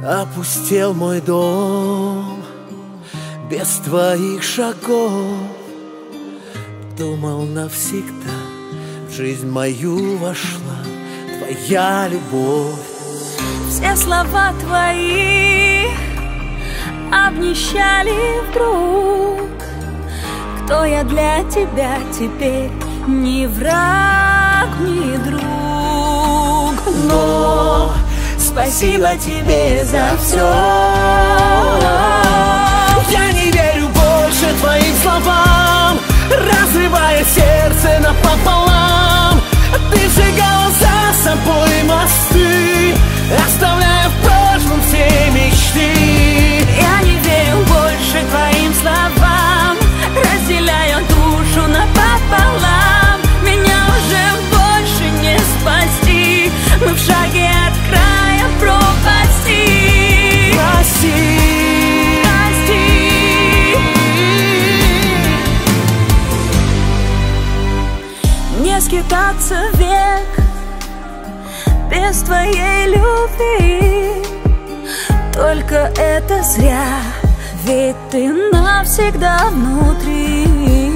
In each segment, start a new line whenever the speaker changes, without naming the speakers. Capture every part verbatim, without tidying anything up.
Опустел мой дом без твоих шагов. Думал, навсегда в жизнь мою вошла твоя любовь.
Все слова твои обнищали вдруг. Кто я для тебя теперь? Ни враг, ни друг. Но спасибо тебе за все.
Я не верю больше твоим словам, разрывая сердце напополам. Ты сжигала за собой мосты, оставляя в прошлом все мечты.
Я не верю больше твоим словам, разделяя душу напополам. Меня уже больше не спасти, мы в шаге от края пропасти.
Прости,
прости. Не скитаться век без твоей любви, только это зря, ведь ты навсегда внутри.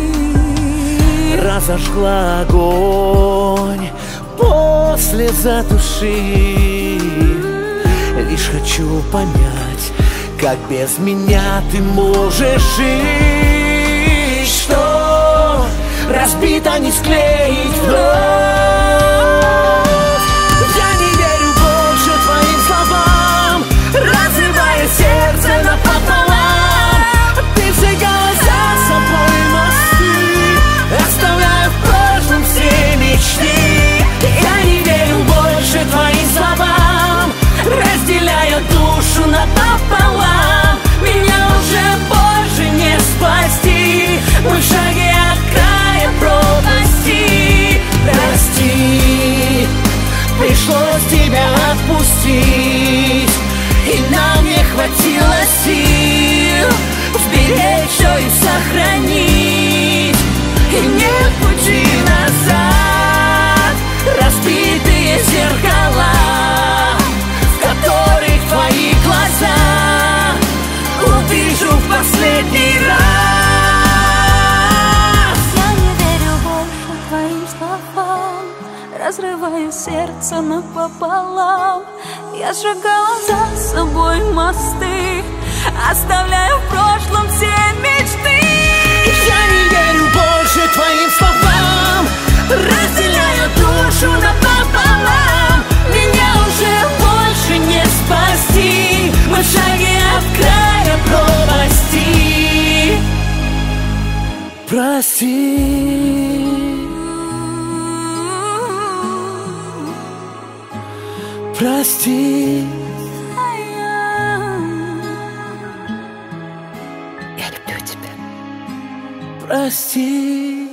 разожгла огонь, после затуши. Лишь хочу понять, как без меня ты можешь жить. Что разбито не склеить вновь. Я не верю больше твоим словам, разрывая сердце напополам. Ты сжигала за собой мосты, оставляя в прошлом все мечты. Я не верю больше твоим словам, разделяя душу напополам. Меня уже больше не спасти, мы в шаге от края пропасти. Прости, пришлось тебя отпустить, и нам не хватило сил сберечь все и сохранить. И нет пути назад, разбитые зеркала, в которых твои глаза увижу в последний раз.
Я не верю больше твоим словам, разрываю сердце напополам. Я сжигала за собой мосты, оставляю в прошлом все мечты.
Я не верю больше твоим словам, разделяю душу напополам. Меня уже больше не спасти, мы в шаге от края пропасти. Прости, прости.
Я люблю тебя.
Прости.